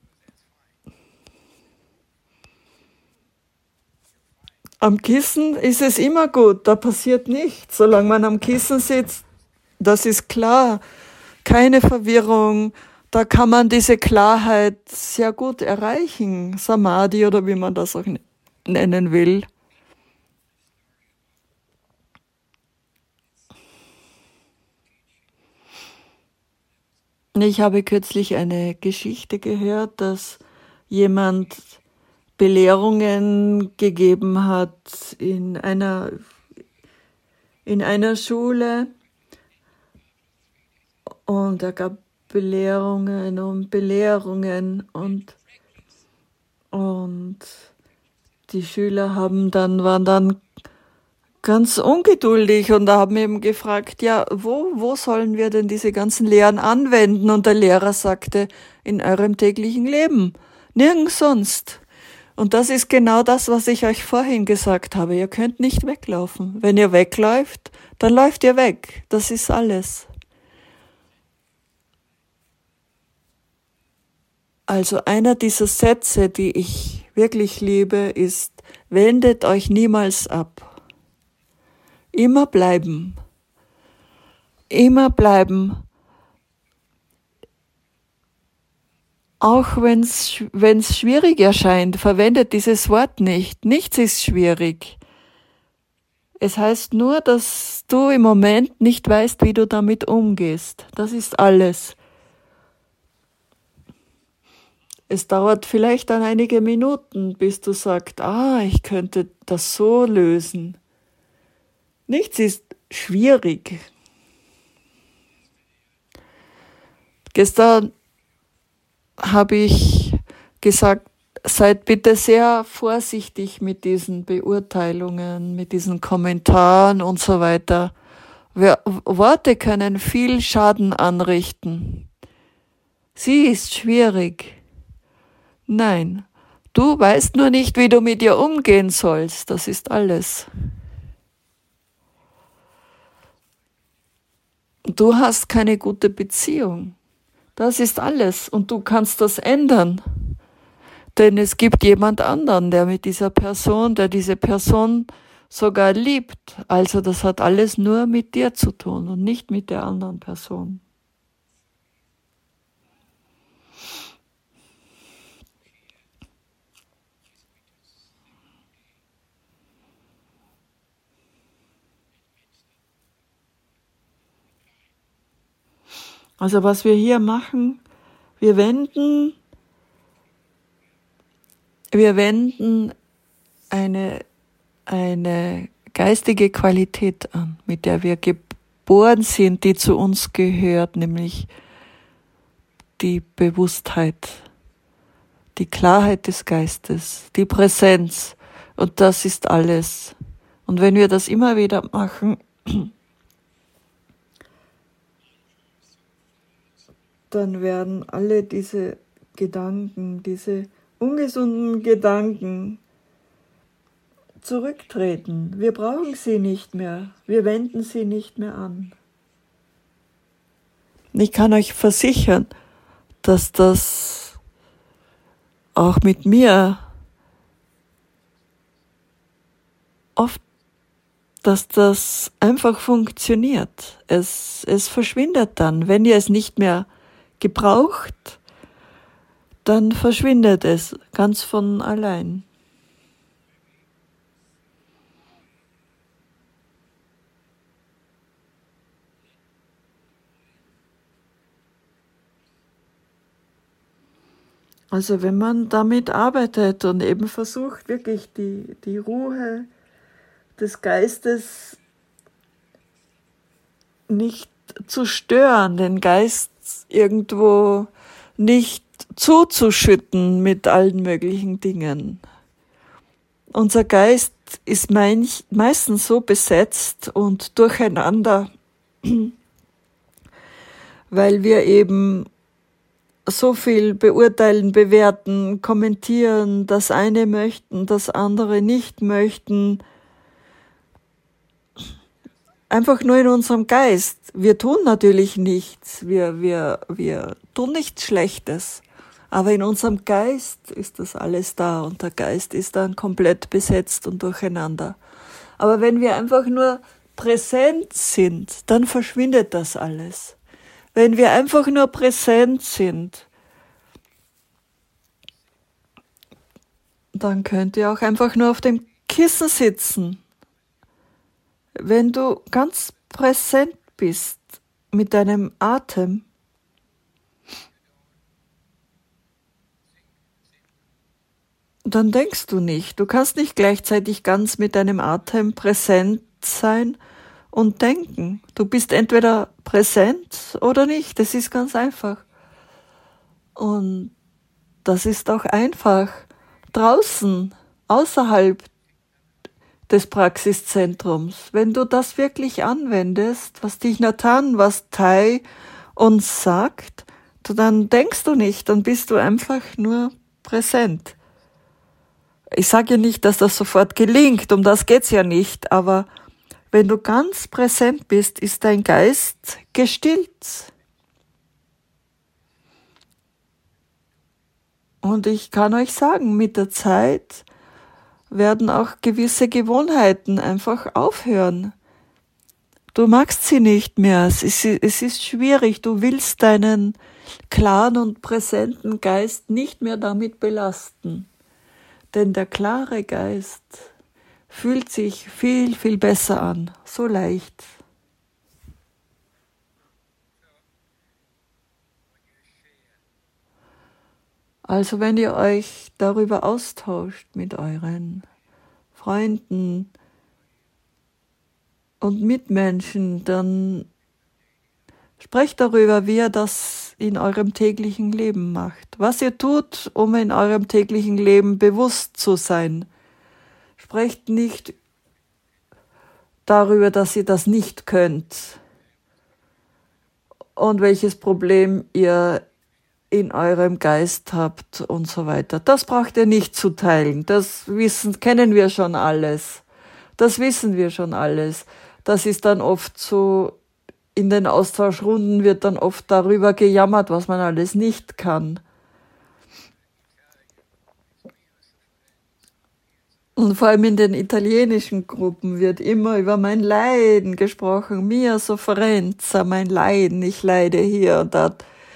Am Kissen ist es immer gut, da passiert nichts, solange man am Kissen sitzt. Das ist klar, keine Verwirrung, da kann man diese Klarheit sehr gut erreichen, Samadhi oder wie man das auch nennen will. Ich habe kürzlich eine Geschichte gehört, dass jemand Belehrungen gegeben hat in einer Schule und er gab Belehrungen und Belehrungen und die Schüler waren dann ganz ungeduldig und haben eben gefragt, ja, wo sollen wir denn diese ganzen Lehren anwenden? Und der Lehrer sagte, in eurem täglichen Leben, nirgends sonst. Und das ist genau das, was ich euch vorhin gesagt habe. Ihr könnt nicht weglaufen. Wenn ihr wegläuft, dann läuft ihr weg. Das ist alles. Also einer dieser Sätze, die ich wirklich liebe, ist, wendet euch niemals ab. Immer bleiben. Immer bleiben. Auch wenn es schwierig erscheint, verwendet dieses Wort nicht. Nichts ist schwierig. Es heißt nur, dass du im Moment nicht weißt, wie du damit umgehst. Das ist alles. es dauert vielleicht dann einige Minuten, bis du sagst, ich könnte das so lösen. Nichts ist schwierig. Gestern habe ich gesagt, seid bitte sehr vorsichtig mit diesen Beurteilungen, mit diesen Kommentaren und so weiter. Worte können viel Schaden anrichten. Sie ist schwierig. Nein, du weißt nur nicht, wie du mit ihr umgehen sollst. Das ist alles. Du hast keine gute Beziehung. Das ist alles. Und du kannst das ändern. Denn es gibt jemand anderen, der diese Person sogar liebt. Also das hat alles nur mit dir zu tun und nicht mit der anderen Person. Also was wir hier machen, wir wenden eine geistige Qualität an, mit der wir geboren sind, die zu uns gehört, nämlich die Bewusstheit, die Klarheit des Geistes, die Präsenz. Und das ist alles. Und wenn wir das immer wieder machen, dann werden alle diese Gedanken, diese ungesunden Gedanken zurücktreten. Wir brauchen sie nicht mehr. Wir wenden sie nicht mehr an. Ich kann euch versichern, dass das auch mit mir oft, dass das einfach funktioniert. Es verschwindet dann. Wenn ihr es nicht mehr gebraucht, dann verschwindet es ganz von allein. Also wenn man damit arbeitet und eben versucht, wirklich die Ruhe des Geistes nicht zu stören, den Geist irgendwo nicht zuzuschütten mit allen möglichen Dingen. Unser Geist ist meistens so besetzt und durcheinander, weil wir eben so viel beurteilen, bewerten, kommentieren, das eine möchten, das andere nicht möchten. Einfach nur in unserem Geist. Wir tun natürlich nichts, wir tun nichts Schlechtes, aber in unserem Geist ist das alles da und der Geist ist dann komplett besetzt und durcheinander. Aber wenn wir einfach nur präsent sind, dann verschwindet das alles. Wenn wir einfach nur präsent sind, dann könnt ihr auch einfach nur auf dem Kissen sitzen. Wenn du ganz präsent bist mit deinem Atem, dann denkst du nicht. Du kannst nicht gleichzeitig ganz mit deinem Atem präsent sein und denken. Du bist entweder präsent oder nicht. Das ist ganz einfach. Und das ist auch einfach draußen, außerhalb des Praxiszentrums. Wenn du das wirklich anwendest, was Thich Nhat Hanh, was Thai uns sagt, dann denkst du nicht, dann bist du einfach nur präsent. Ich sage ja nicht, dass das sofort gelingt, um das geht's ja nicht, aber wenn du ganz präsent bist, ist dein Geist gestillt. Und ich kann euch sagen, mit der Zeit werden auch gewisse Gewohnheiten einfach aufhören. Du magst sie nicht mehr, es ist schwierig, du willst deinen klaren und präsenten Geist nicht mehr damit belasten. Denn der klare Geist fühlt sich viel, viel besser an, so leicht. Also wenn ihr euch darüber austauscht mit euren Freunden und Mitmenschen, dann sprecht darüber, wie ihr das in eurem täglichen Leben macht. Was ihr tut, um in eurem täglichen Leben bewusst zu sein. Sprecht nicht darüber, dass ihr das nicht könnt und welches Problem ihr in eurem Geist habt und so weiter. Das braucht ihr nicht zu teilen. Das kennen wir schon alles. Das wissen wir schon alles. Das ist dann oft so, in den Austauschrunden wird dann oft darüber gejammert, was man alles nicht kann. Und vor allem in den italienischen Gruppen wird immer über mein Leiden gesprochen. Mia sofferenza, mein Leiden, ich leide hier und da.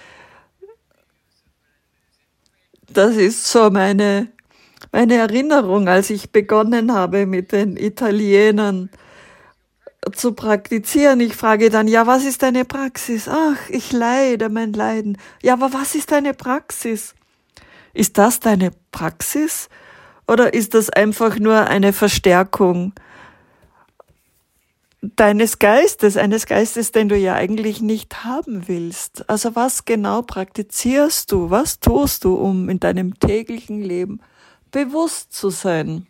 Das ist so meine Erinnerung, als ich begonnen habe mit den Italienern zu praktizieren. Ich frage dann, ja, was ist deine Praxis? Ach, ich leide, mein Leiden. Ja, aber was ist deine Praxis? Ist das deine Praxis? Oder ist das einfach nur eine Verstärkung eines Geistes, den du ja eigentlich nicht haben willst? Also was genau praktizierst du? Was tust du, um in deinem täglichen Leben bewusst zu sein?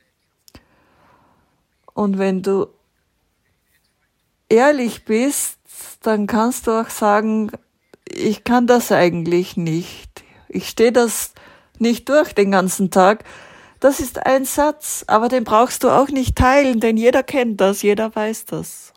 Und wenn du ehrlich bist, dann kannst du auch sagen, ich kann das eigentlich nicht. Ich stehe das nicht durch den ganzen Tag. Das ist ein Satz, aber den brauchst du auch nicht teilen, denn jeder kennt das, jeder weiß das.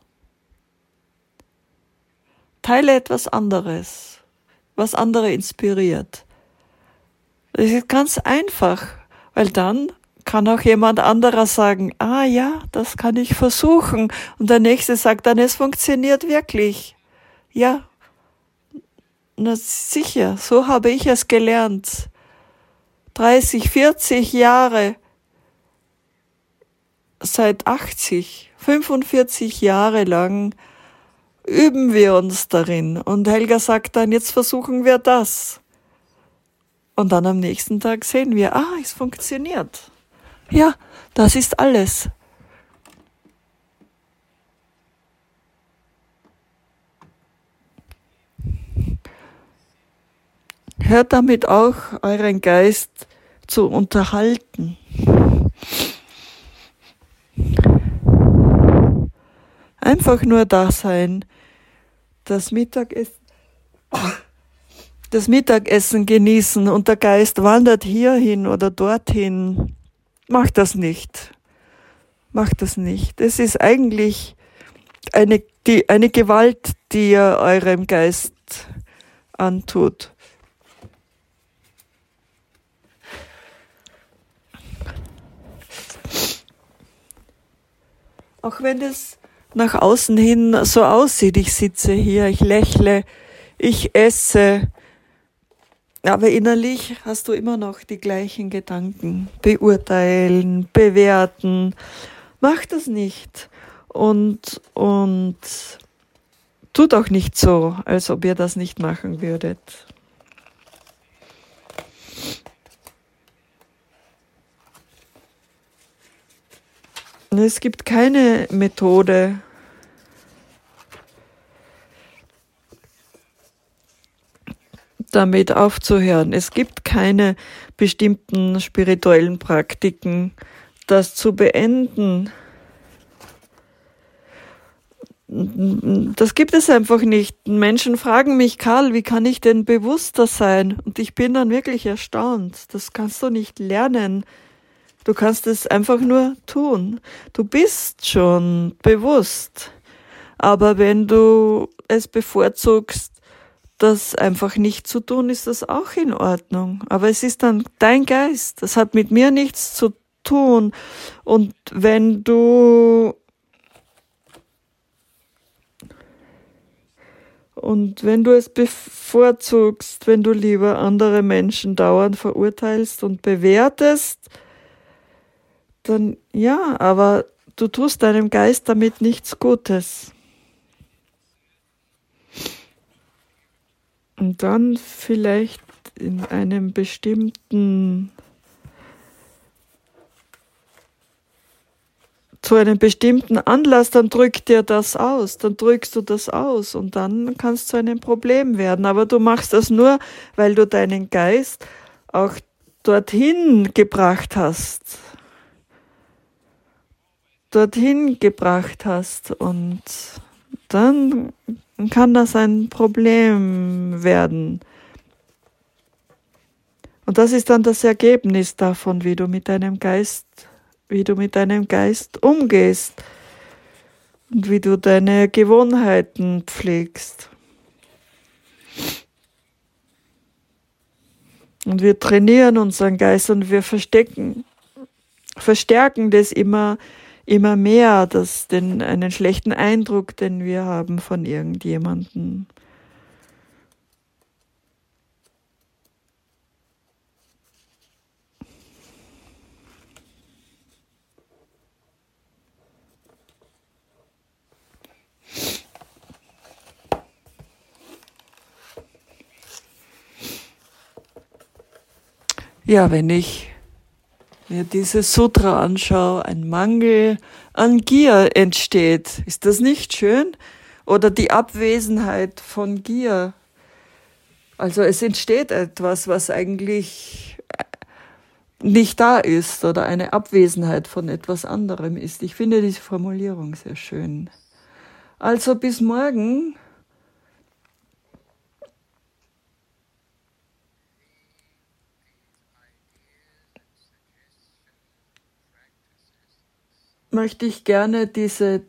Teile etwas anderes, was andere inspiriert. Das ist ganz einfach, weil dann kann auch jemand anderer sagen, ah ja, das kann ich versuchen. Und der Nächste sagt dann, es funktioniert wirklich. Ja, na sicher, so habe ich es gelernt. 30, 40 Jahre, seit 80, 45 Jahre lang üben wir uns darin. Und Helga sagt dann, jetzt versuchen wir das. Und dann am nächsten Tag sehen wir, es funktioniert. Ja, das ist alles. Hört damit auch euren Geist zu unterhalten. Einfach nur da sein, das Mittagessen genießen und der Geist wandert hierhin oder dorthin. Macht das nicht. Macht das nicht. Es ist eigentlich eine Gewalt, die ihr eurem Geist antut. Auch wenn es nach außen hin so aussieht, ich sitze hier, ich lächle, ich esse, aber innerlich hast du immer noch die gleichen Gedanken. Beurteilen, bewerten, mach das nicht. Und tut auch nicht so, als ob ihr das nicht machen würdet. Es gibt keine Methode, damit aufzuhören. Es gibt keine bestimmten spirituellen Praktiken, das zu beenden. Das gibt es einfach nicht. Menschen fragen mich, Karl, wie kann ich denn bewusster sein? Und ich bin dann wirklich erstaunt. Das kannst du nicht lernen. Du kannst es einfach nur tun. Du bist schon bewusst. Aber wenn du es bevorzugst, das einfach nicht zu tun, ist das auch in Ordnung. Aber es ist dann dein Geist. Das hat mit mir nichts zu tun. Und wenn du es bevorzugst, wenn du lieber andere Menschen dauernd verurteilst und bewertest, dann ja, aber du tust deinem Geist damit nichts Gutes. Und dann vielleicht in einem bestimmten, zu einem bestimmten Anlass, dann drückt dir das aus, dann drückst du das aus und dann kann es zu einem Problem werden. Aber du machst das nur, weil du deinen Geist auch dorthin gebracht hast. Und dann kann das ein Problem werden. Und das ist dann das Ergebnis davon, wie du mit deinem Geist umgehst und wie du deine Gewohnheiten pflegst. Und wir trainieren unseren Geist und wir verstärken das immer mehr, einen schlechten Eindruck, den wir haben von irgendjemandem. Ja, wenn ich mir dieses Sutra anschaue, ein Mangel an Gier entsteht. Ist das nicht schön? Oder die Abwesenheit von Gier. Also es entsteht etwas, was eigentlich nicht da ist oder eine Abwesenheit von etwas anderem ist. Ich finde diese Formulierung sehr schön. Also bis morgen. Möchte ich gerne diese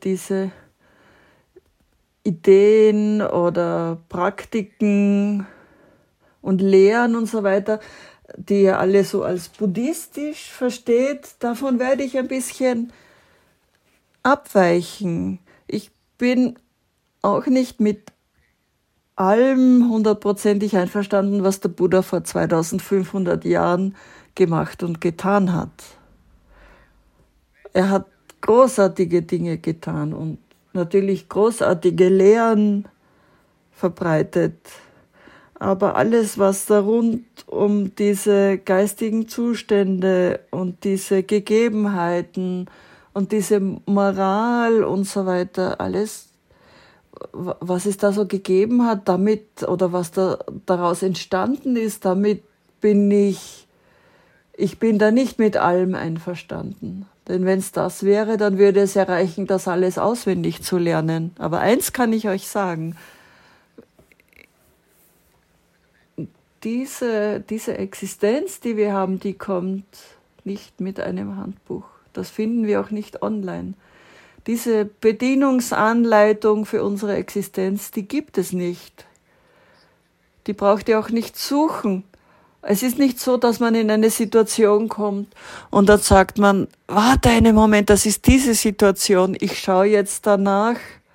Ideen oder Praktiken und Lehren und so weiter, die ihr alle so als buddhistisch versteht, davon werde ich ein bisschen abweichen. Ich bin auch nicht mit allem 100%ig einverstanden, was der Buddha vor 2500 Jahren gemacht und getan hat. Er hat großartige Dinge getan und natürlich großartige Lehren verbreitet. Aber alles, was da rund um diese geistigen Zustände und diese Gegebenheiten und diese Moral und so weiter, alles, was es da so gegeben hat, damit, oder was daraus entstanden ist, damit bin ich bin da nicht mit allem einverstanden. Denn wenn es das wäre, dann würde es erreichen, das alles auswendig zu lernen. Aber eins kann ich euch sagen: Diese Existenz, die wir haben, die kommt nicht mit einem Handbuch. Das finden wir auch nicht online. Diese Bedienungsanleitung für unsere Existenz, die gibt es nicht. Die braucht ihr auch nicht suchen. Es ist nicht so, dass man in eine Situation kommt und dann sagt man, warte einen Moment, das ist diese Situation, ich schaue jetzt danach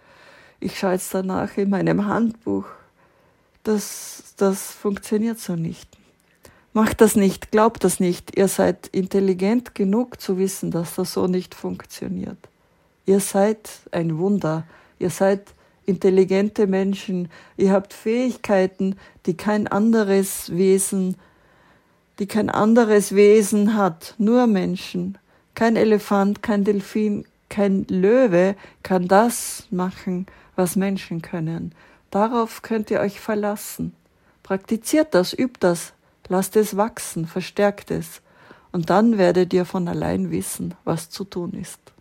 in meinem Handbuch. Das funktioniert so nicht. Macht das nicht, glaubt das nicht. Ihr seid intelligent genug zu wissen, dass das so nicht funktioniert. Ihr seid ein Wunder. Ihr seid intelligente Menschen. Ihr habt Fähigkeiten, die kein anderes Wesen hat. Nur Menschen. Kein Elefant, kein Delfin, kein Löwe kann das machen, was Menschen können. Darauf könnt ihr euch verlassen. Praktiziert das, übt das, lasst es wachsen, verstärkt es. Und dann werdet ihr von allein wissen, was zu tun ist.